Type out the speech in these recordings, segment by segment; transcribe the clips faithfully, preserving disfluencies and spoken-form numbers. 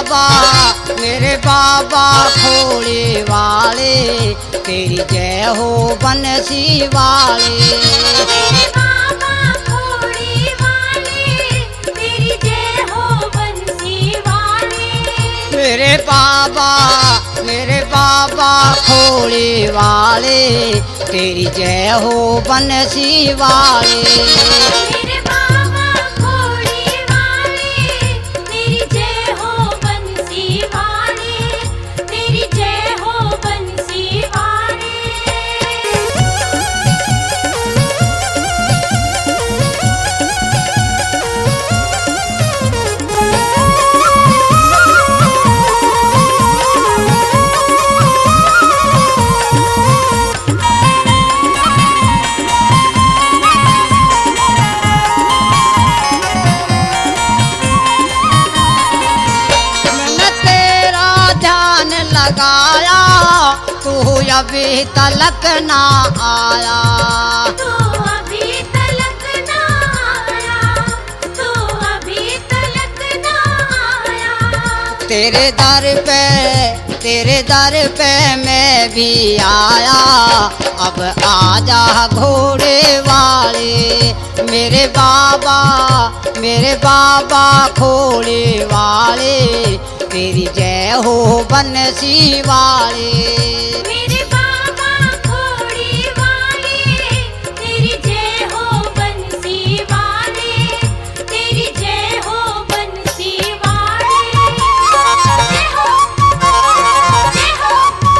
बाबा मेरे बाबा खोड़े वाले तेरी जय हो बंसी वाले। मेरे बाबा खोड़े वाले तेरी जय हो बंसी वाले। मेरे बाबा मेरे बाबा खोड़े वाले तेरी जय हो बंसी वाले। मेरे बाबा खोड़े वाले तेरी जय हो बंसी वाले, तेरी जय हो बंसी वाले। मैंने तेरा ध्यान लगाया तू अभी तलक ना आया। तू अभी तलक ना आया, तू अभी तलक ना आया। तेरे दर पे तेरे दर पे मैं भी आया अब आजा घोड़े वाले। मेरे बाबा मेरे बाबा खोड़े वाले तेरी जय हो बंसी वाले। मेरे बाबा खोड़े वाले तेरी जय हो बंसी वाले, तेरी जय हो बंसी वाले। जय हो, जय हो।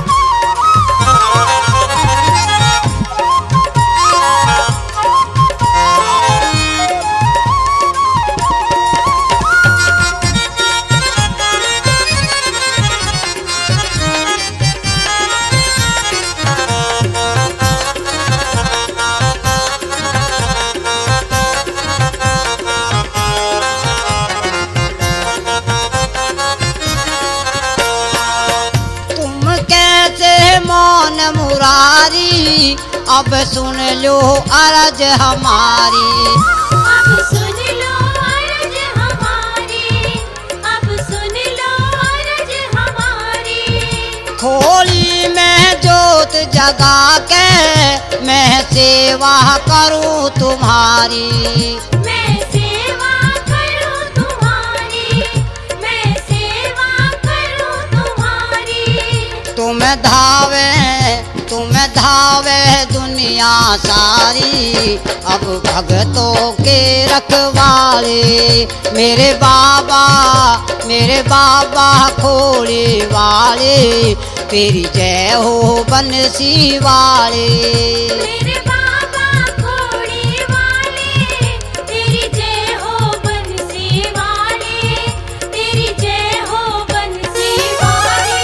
तुम कैसे मौन मुरारी अब सुन लो अरज हमारी। अब सुन लो अर्ज हमारी, अब सुन लो अर्ज हमारी। खोली में जोत जगा के मैं सेवा करूं तुम्हारी। मैं सेवा करूं तुम्हारी, मैं सेवा करूं तुम्हारी। तुम धावे तुम धावे दुनिया सारी अब भगतों के रखवाले। मेरे बाबा मेरे बाबा खोड़े वाले तेरी जय हो बंसी वाले। मेरे बाबा खोड़े वाले तेरी जय हो बंसी वाले, तेरी जय हो बंसी वाले।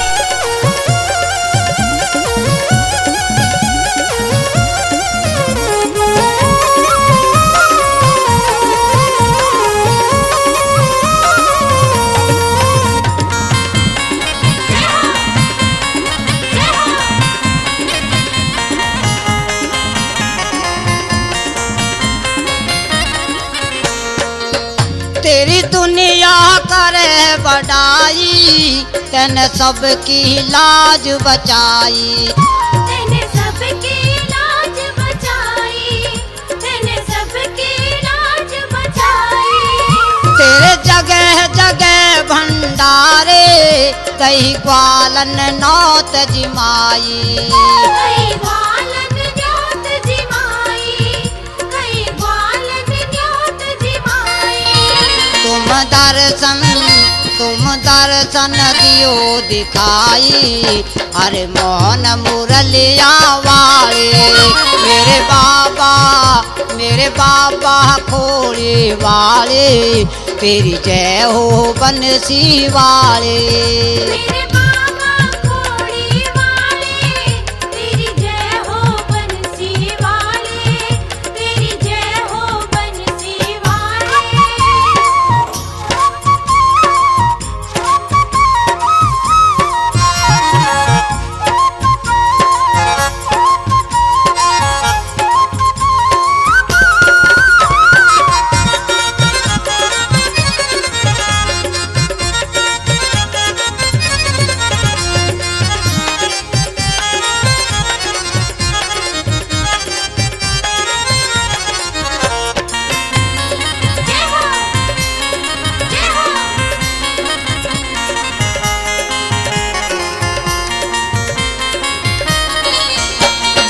तेरी दुनिया करे बढ़ाई तैने सबकी लाज बचाई। तैने सबकी लाज बचाई, तैने सबकी लाज बचाई। तेरे जगह जगह भंडारे कई ग्वालन नौत जिमाई। कई ग्वालन न्योत जिमाई, कई ग्वालन न्योत जिमाई। तुम दर्शन तुम दर्शन दियो दिखाई अरे मोहन मुरलिया वाले। मेरे बाबा मेरे बाबा खोड़े वाले तेरी जय हो बंसी वाले। मेरे बाबा खोड़े वाले तेरी जय हो बंसी वाले, तेरी जय हो बंसी वाले।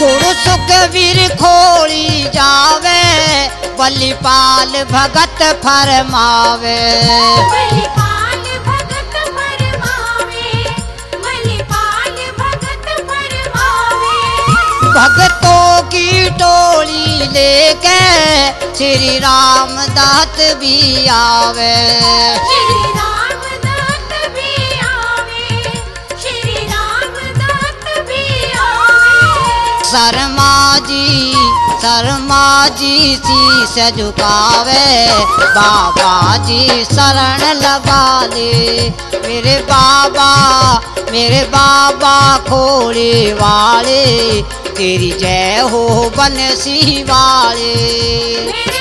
गुरु सुखवीर खोली जावे बलिपाल भगत फरमावे बलिपाल भगत फरमावे बलिपाल भगत फरमावे भगतों की टोली लेके श्री राम दात भी आवे श्री राम दात भी आवे श्री राम दात भी आवे शर्मा जी शर्मा जी शीश झुकावे बाबा जी शरण लगा ले मेरे बाबा मेरे बाबा खोड़े वाले तेरी जय हो बंसी वाले।